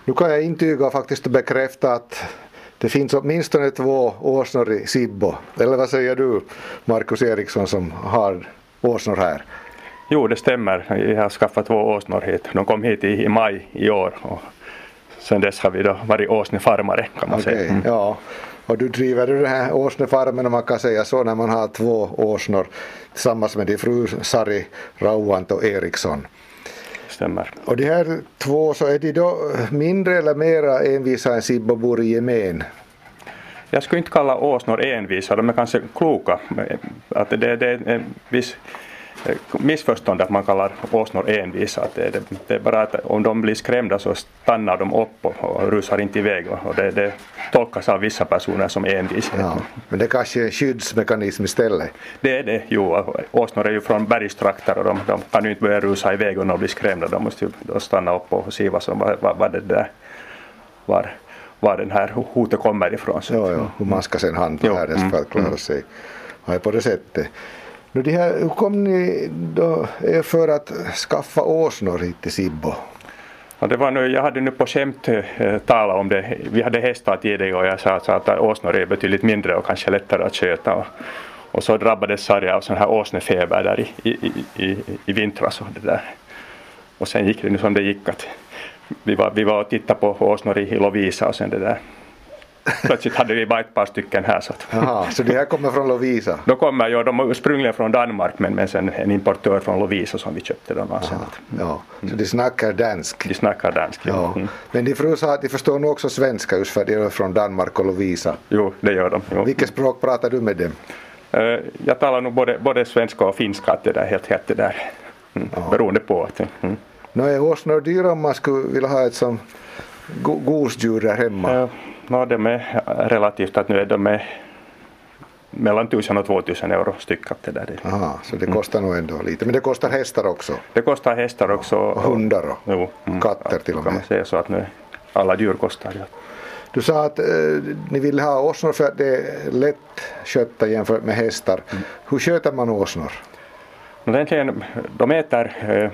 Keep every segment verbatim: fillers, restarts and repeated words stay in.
Nu kan jag intyga och faktiskt bekräfta att det finns åtminstone två åsnor i Sibbo. Eller vad säger du, Markus Eriksson, som har åsnor här? Jo, det stämmer. Jag har skaffat två åsnor hit. De kom hit i, i maj i år. Och sen dess har vi då varit åsnefarmare, kan man okay, säga. Mm. Ja, och du driver den här åsnefarmen, om man kan säga så, när man har två åsnor tillsammans med din fru Sari Rauant och Eriksson. Stämmer. Och de här två, så är de då mindre eller mera envisa än Sibbobor i gemen? Jag skulle inte kalla åsnor envisa, de är kanske kloka. Att det, det är en viss missförstånd att man kallar åsnor envisa. Att det, det, det är bara att om de blir skrämda så stannar de upp och, och rusar inte iväg. Och det, det tolkas av vissa personer som envis. Ja, men det är kanske en skyddsmekanism istället? Det är det, jo. Åsnor är ju från bergstrakter och de, de kan ju inte börja rusa iväg om de blir skrämda. De måste ju då stanna upp och se vad, som, vad, vad det där var. Var den här hotet kommer ifrån. Så. Jo, jo, hur man ska sen handla här mm, för att klara sig. Ja, på det sättet. Nu, det här, hur kom ni då för att skaffa åsnor hit till Sibbo? Ja, det var nu, jag hade nu på skämt eh, talat om det. Vi hade hästar tidigare och jag sa, sa att åsnor är betydligt mindre och kanske lättare att sköta. Och, och så drabbades Sarja av sån här åsnefeber där i, i, i, i vintras. Och, det där. Och sen gick det nu som det gick att vi var, vi var och tittade på åsnor i Lovisa och sen det där. Plötsligt hade vi bara ett par stycken här. Så, att Aha, så det här kommer från Lovisa? De kommer ju, de är ursprungligen från Danmark men, men sen en importör från Lovisa som vi köpte dem. Aha, ja, så de snackar dansk? De snackar dansk, ja. ja. Mm. Men din fru sa att de förstår nog också svenska just för att de är från Danmark och Lovisa. Jo, det gör de. Jo. Vilket språk pratar du med dem? Uh, jag talar nog både, både svenska och finska, att det där helt helt det där. Mm. Ja. Beroende på att... Mm. Nu är åsnor dyra om man skulle vilja ha ett som go- gosedjur där hemma. Ja, no, de är relativt att nu är de är mellan tusen och tvåtusen euro styck. Det där. Aha, så det kostar mm. nog ändå lite. Men det kostar hästar också? Det kostar hästar också. Och hundar och, jo, och katter ja, till och med. Kan man säga så att nu alla djur kostar. Ja. Du sa att eh, ni vill ha åsnor för att det är lätt skötta jämfört med hästar. Mm. Hur sköter man åsnor? No, egentligen, de äter eh,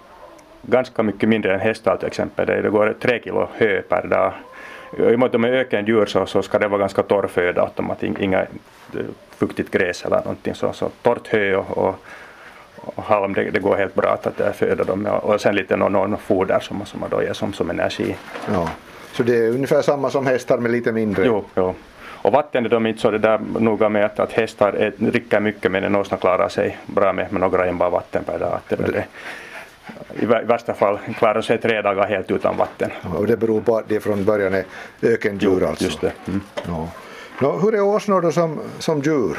ganska mycket mindre än hästar till exempel. Det går tre kilo hö per dag. I och med att de är ökendjur så, så ska det vara ganska torr föda. Att de har inga fuktigt gräs eller någonting. Så, så torrt hö och, och, och halm, det, det går helt bra att, att föda dem. Och sen lite någon, någon foder som, som man då ger som, som energi. Ja. Så det är ungefär samma som hästar med lite mindre? Jo, jo. Och vatten är de inte så det där noga med att, att hästar är, dricker mycket men en åsna klarar sig bra med, med några enbart vatten per dag. Det, det, I värsta fall klarar sig tre dagar helt utan vatten. Och det beror på att det från början är ökendjur alltså? Just det. Mm. Ja. Nå, hur är åsnor då som, som djur?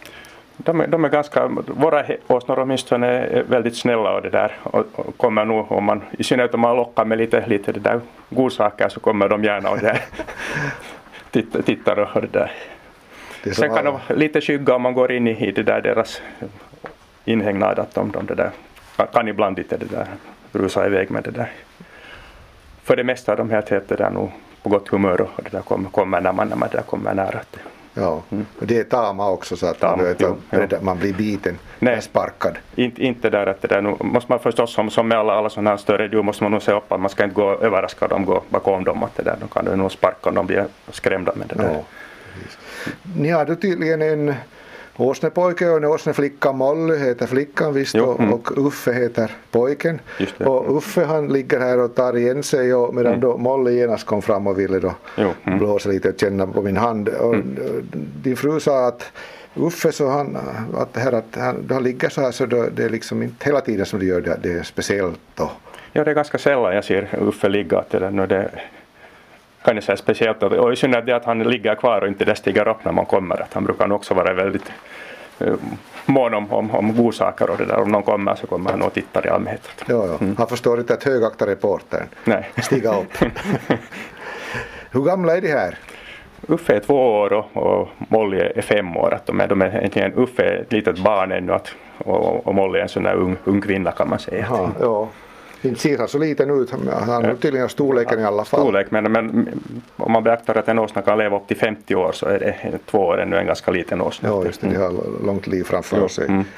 De är, de är ganska, våra åsnor åtminstone är väldigt snälla och det där. Och, och kommer nog, om man, i synnerhet om man lockar med lite, lite det där godsaker så kommer de gärna och det där. Tittar, tittar och det där. Det sen kan de vara lite skygga om man går in i, i det där deras inhägnad att de, de det där kan ibland lite det där rusa iväg med det där. För det mesta är de helt helt det där nog på gott humör och det där kommer, kommer när man när man där kommer nära. Ja, mm. Och det är tama också så att tama, man, vet, jo, jo. Jo. man blir biten, Nej, sparkad. Inte, inte där att det där, nu måste man förstås som, som med alla, alla sådana här större djur måste man nog se upp att man ska inte gå överraska dem, gå bakom dem att det där, de kan du nog sparka om de blir skrämda med det där. Ja, ni har du tydligen en åsnepojke och en åsneflicka. Molly heter flickan visst och, mm. och Uffe heter pojken. Och Uffe han ligger här och tar igen sig och medan mm. då Molly genast kom fram och ville då jo, mm. blåsa lite och känna på min hand. Och mm. din fru sa att Uffe så han, att, här, att han, han ligger så här så då, det är liksom inte hela tiden som det gör det, det är speciellt då. Ja, det är ganska sällan jag ser Uffe ligga att det där, nu det kan jag säga speciellt och i synnerhet det att han ligger kvar och inte det stiger upp när man kommer att han brukar också vara väldigt uh, mån om, om, om godsaker och det där om någon kommer så kommer han och tittar i allmänhet. Ja, ja. Mm. Han förstår inte att högakta reportern Nej. stiga upp. Hur gamla är de här? Uffe är två år och, och Molly är fem år. Att de är, de är egentligen, Uffe är ett litet barn ännu att, och, och Molly är en sån där ung, ung kvinna kan man säga. Aha, ja. Inte ser han så liten ut, han har tydligen storleken i alla fall. Storlek, men, men om man beaktar att en åsna kan leva upp till femtio år så är det två år ännu en ganska liten åsna. Ja, just det, de har långt liv framför sig. Mm.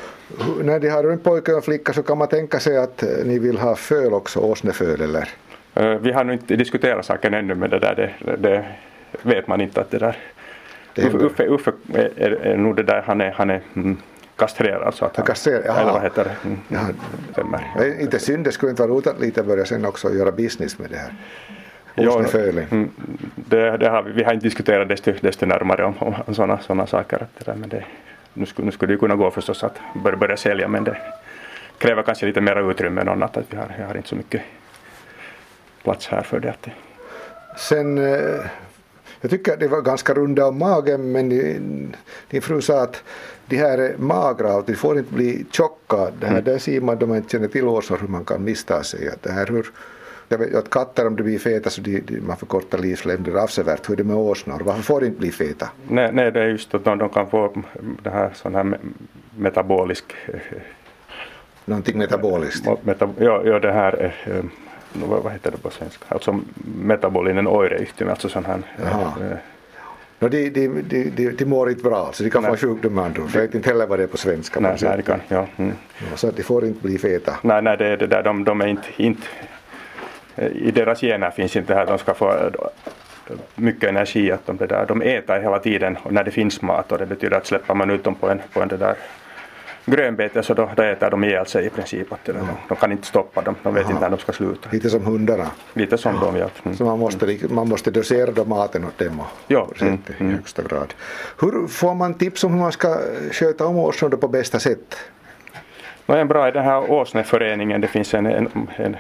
När de har en pojke och en flicka så kan man tänka sig att ni vill ha föl också, åsneföl eller? Vi har nu inte diskuterat saken ännu, men det där det, det vet man inte att det där. Uffe, Uffe är, är, är nog det där, han är, han är mm, kastrerad så att han, kastrerad, eller vad heter det? Mm, ja. Inte synd, det skulle inte vara roligt att lite börja sen också göra business med det här. Ja, mm, det, det har vi, vi har inte diskuterat desto, desto närmare om, om sådana, sådana saker. Att det där, men det, nu, skulle, nu skulle det kunna gå förstås att börja, börja sälja, men det kräver kanske lite mer utrymme än annat. Att vi har, jag har inte så mycket plats här för det. Sen, jag tycker att det var ganska runda om magen, men din, din fru sa att de här är magra och de får inte bli tjocka. Det här, mm. Där ser man, om man inte känner till åsnor, hur man kan missta sig. Att det här, hur, jag vet att katter, om de blir feta så de, de, man förkortar livslängden avsevärt. Hur är det med åsnor? Varför får de inte bli feta? Nej, nej, det är just att de, de kan få det här, sån här metabolisk... Någonting metaboliskt? Meta, ja, ja, det här... Eh, vad heter det på svenska? Alltså metabolinen oireyhtymä, alltså sån här... Eh, no, de, de, de, de, de mår inte bra, så de kan nej. Få sjukdom andra. Jag vet inte heller vad det är på svenska. Nej, nej, det kan, ja. Mm. Ja, så att de får inte bli feta. Nej, nej, det är det där, de, de är inte... inte i deras gener finns inte det här, de ska få mycket energi, att de, det där, de äter hela tiden när det finns mat, och det betyder att släpper man ut dem på en, på en det där grönbete så då, då äter de ihjäl sig i princip, att det, ja. de, de kan inte stoppa dem, de vet Aha. inte när de ska sluta. Lite som hundarna. Lite som ja. de gör. Mm. Så man måste, man måste dosera då maten åt dem och ja. mm. i högsta grad. Hur får man tips om hur man ska sköta om åsnor på bästa sätt? No, en bra i den här åsneföreningen, det finns en, en, en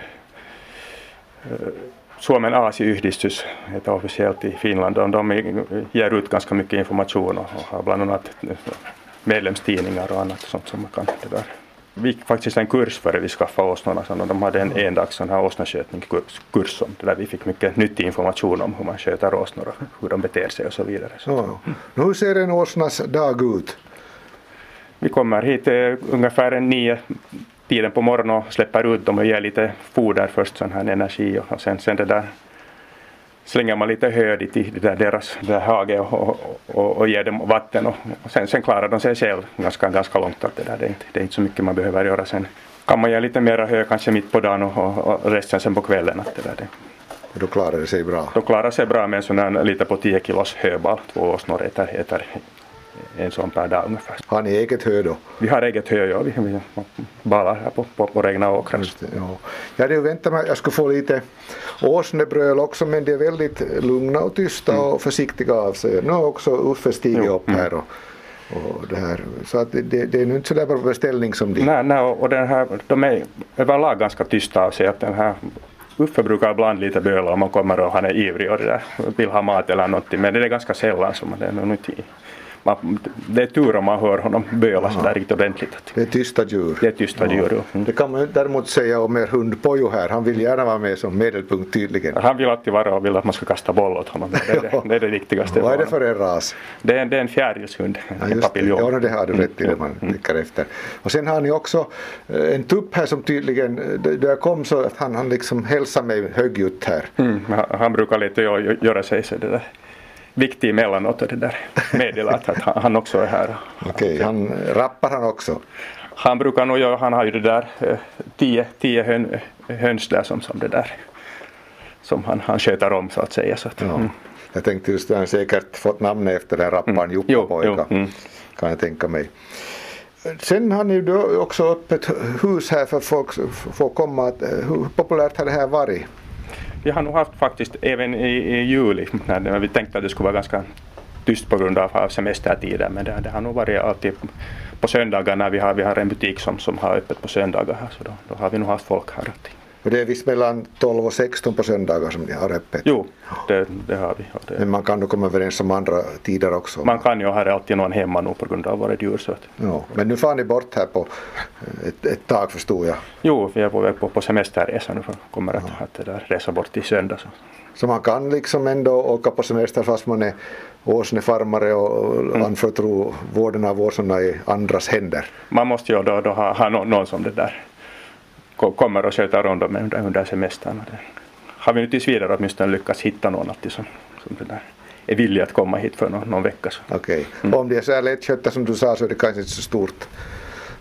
Suomen Aasiyhdistys heter officiellt i Finland, och de ger ut ganska mycket information och har bland annat medlemstidningar och annat sånt som man kan det där. Vi gick faktiskt en kurs före vi skaffade åsnorna, så de hade en endags sån här åsneskötningskurs som där vi fick mycket nyttig information om hur man sköter åsnor och hur de beter sig och så vidare. Så. Ja. Hur ser en åsnas dag ut? Vi kommer hit ungefär en nio tiden på morgonen och släpper ut dem och ger lite foder först, sån här energi, och sen, sen det där slänger man lite hö dit i det där deras det där hage och, och, och ger dem vatten, och, och sen, sen klarar de sig själv ganska, ganska långt. Att det, där. Det, är inte, det är inte så mycket man behöver göra. Sen kan man ge lite mer hö kanske mitt på dagen och, och resten sen på kvällen. Att det där, det. Och då klarar det sig bra? Då klarar det sig bra med en sån här lite på tio kilos höball. Två åsnor äter, äter en sån per dag ungefär. Har ni eget hö då? Vi har eget hö, ja. Vi, vi balar här på, på, på regna åkrar. Ja. Jag hade ju väntat mig att jag skulle få lite åsnebröl också, men de är väldigt lugna och tysta mm. och försiktiga av sig. Nu har också Uffe stigit upp här och, och det här. Så att det, det är nu inte så där bra beställning som de. Nej, nej, och den här, de är överlag ganska tysta av sig. Att den här Uffe brukar ibland lite böla om man kommer och han är ivrig och det där, vill ha mat eller någonting, men det är ganska sällan som det är nog inte. Man, det är tur om man hör honom böla så där riktigt ordentligt. Det är tysta djur. Det är tysta djur, ja. Mm. Det kan man däremot säga om er hund Pojo här. Han vill gärna vara med som medelpunkt tydligen. Han vill alltid vara och vill att man ska kasta boll åt honom. Det är det, det, är det viktigaste. Vad är det för en ras? Det är, det är en fjärilshund, ja, en papillon. Ja, det har du rätt i det man mm. tänker efter. Och sen har ni också en tupp här som tydligen, då jag kom så att han, han liksom hälsar mig högljutt här. Mm. Han, han brukar lite göra sig så det där. Viktig emellanåt och det där meddelat att han också är här. Okej, okay, han rappar han också? Han brukar nog göra, han har ju det där tio, tio hön, höns där som, som det där som han, han sköter om så att säga. Så att, ja. mm. Jag tänkte just att han säkert fått namnet efter den rapparen mm. Juppa-pojka, mm. kan jag tänka mig. Sen har ni då också öppet hus här för folk får komma. Hur populärt har det här varit? Vi har nog haft faktiskt även i, i juli när vi tänkte att det skulle vara ganska tyst på grund av semestertiden, men det, det har nog varit alltid på söndagar när vi har, vi har en butik som, som har öppet på söndagar här, så då, då har vi nog haft folk här alltid. Och det är visst mellan tolv och sexton på söndagar som ni har öppet? Jo, det, det har vi. Det. Men man kan då komma överens om andra tider också? Man kan ju, ha alltid någon hemma nu på grund av våra djur. Så att. Ja, men nu får ni bort här på ett, ett tag förstod jag. Jo, vi är på väg på, på semesterresa nu för kommer att, ja. att det där resa bort i söndag. Så. så man kan liksom ändå åka på semester fast man är åsnefarmare och mm. anförtro vården av åsnorna i andras händer? Man måste ju då, då ha, ha någon, någon som det där kommer och sköter om dem under, under semestern. Har vi nu tills vidare åtminstone lyckats hitta någon alltid som, som det där är villig att komma hit för någon, någon vecka. Okej, okay. mm. Om det är så här lättskötta som du sa så är det kanske inte så stort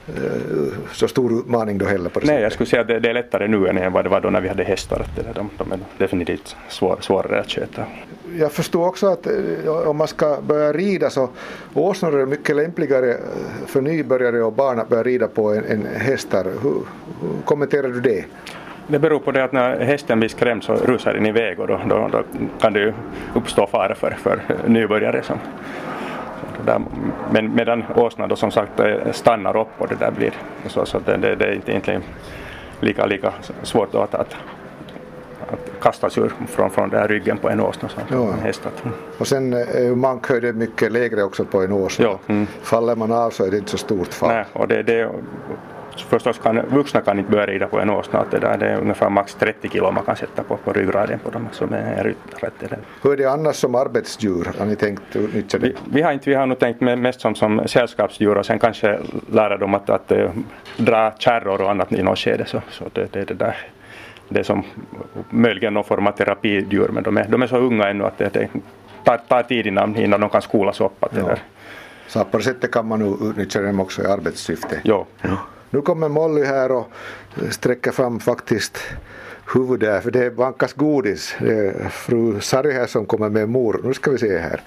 så stor utmaning då heller på det Nej, sättet. jag skulle säga att det, det är lättare nu än vad det var då när vi hade hästar. Att det, de, de är definitivt svår, svårare att köta. Jag förstår också att om man ska börja rida så åsnor är mycket lämpligare för nybörjare och barn att börja rida på en, en hästar. Hur, hur kommenterar du det? Det beror på det att när hästen blir skrämd så rusar den iväg och då, då, då kan det ju uppstå fara för, för nybörjare. Som, där, men medan åsnan då som sagt stannar upp och det där blir så, så det, det, det är inte egentligen lika, lika svårt då att, att, att kastas ur från, från den här ryggen på en åsna som ja. En häst. Och sen är mankhöjden mycket lägre också på en åsna. Ja. Mm. Faller man av så är det inte så stort fall. Nej, och det, det förstås kan vuxna kan inte börja rida på en åsna. Att det, där, det är ungefär max trettio kilo man kan sätta på, på ryggraden på dem som är rätt. Hur är det annars som arbetsdjur? Har ni tänkt utnyttja det? Vi, vi har inte, vi har nog tänkt mest som, som sällskapsdjur och sen kanske lära dem att, att, att dra kärror och annat i något skede. Så, så det, det, det, där, det är som möjligen någon form av terapidjur men de är, de är så unga ännu att det, det tar, tar tid innan, innan de kan skolas upp. Att det där. Så på det sättet kan man nu utnyttja dem också i arbetssyfte? Ja. Ja. Nu kommer Molly här och sträcker fram faktiskt huvudet för det vankas godis. Det är fru Sari här som kommer med mor. Nu ska vi se här.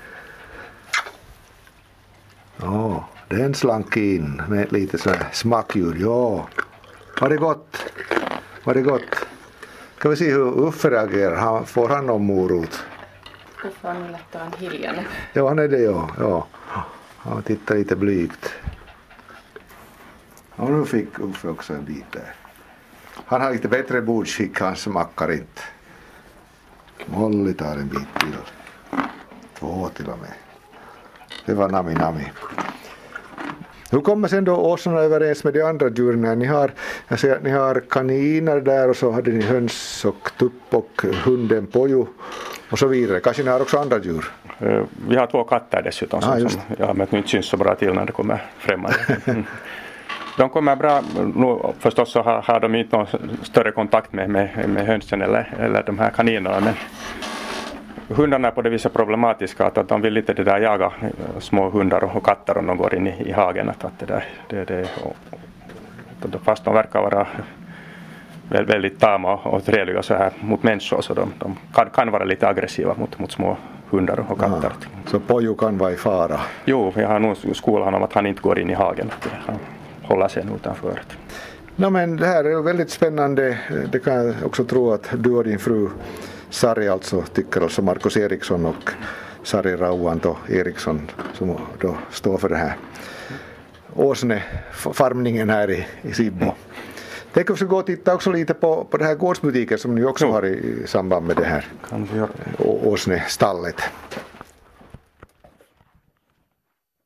Ja, den slank in med lite så här smakljud. Ja, var det gott? Var det gott? Ska vi se hur Uffe reagerar. Han, får han någon morot? Uffe är lättare än Hilja nu. Ja, han är det ja. ja. Han tittar lite blygt. Och nu fick Uffe också en bit där. Han har lite bättre bordskick, han smackar inte. Molly tar en bit till. Två till och med. Det var nami nami. Hur kommer sen då åsnorna överens med de andra djuren? Ni har, jag ser att ni har kaniner där och så hade ni höns och tupp och hunden Poju och så vidare. Kanske ni har också andra djur? Vi har två katter dessutom som, ah, som ja, men inte syns så bra till när det kommer främmande. De kommer bra, nu förstås så har, har de inte någon större kontakt med, med, med hönsen eller, eller de här kaninerna men hundarna är på det viset problematiska att, att de vill inte det där jaga små hundar och katter om de går in i, i hagen att, att det där, det, det, och, och, fast de verkar vara väldigt, väldigt tama och trevliga så här mot människor så de, de kan, kan vara lite aggressiva mot, mot små hundar och katter. Ja, så Poju kan vara i fara? Jo, jag har nog skolat honom att han inte går in i hagen. Han håller sig utanför. No, men det här är väldigt spännande. Det kan jag också tro att du och din fru Sari alltså tycker alltså Markus Eriksson och Sari Rauanto Eriksson som då står för det här åsnefarmningen här i, i Sibbo. Tänk att vi gå och titta också lite på, på det här gårdsbutiken som ni också har i, i samband med det här åsnestallet.